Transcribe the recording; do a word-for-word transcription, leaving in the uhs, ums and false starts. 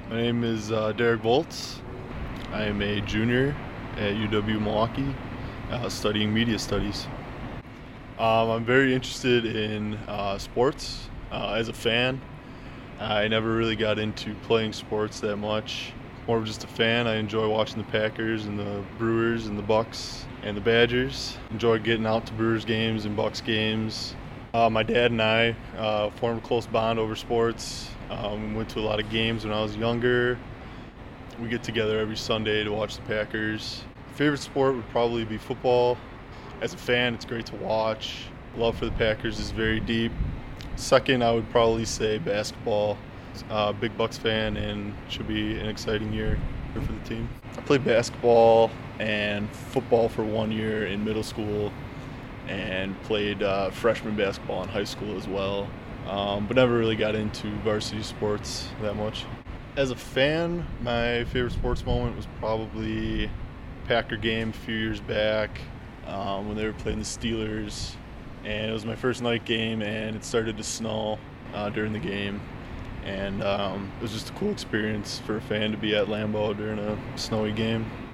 My name is uh, Derek Volts. I am a junior at U W-Milwaukee, uh, studying media studies. Um, I'm very interested in uh, sports. Uh, as a fan, I never really got into playing sports that much. More of just a fan. I enjoy watching the Packers and the Brewers and the Bucks and the Badgers. Enjoy getting out to Brewers games and Bucks games. Uh, my dad and I uh, formed a close bond over sports. Um, we went to a lot of games when I was younger. We get together every Sunday to watch the Packers. Favorite sport would probably be football. As a fan, it's great to watch. Love for the Packers is very deep. Second, I would probably say basketball. Uh, big Bucks fan, and should be an exciting year for the team. I played basketball and football for one year in middle school, and played uh, freshman basketball in high school as well, um, but never really got into varsity sports that much. As a fan, my favorite sports moment was probably Packer game a few years back um, when they were playing the Steelers, and it was my first night game, and it started to snow uh, during the game, and um, it was just a cool experience for a fan to be at Lambeau during a snowy game.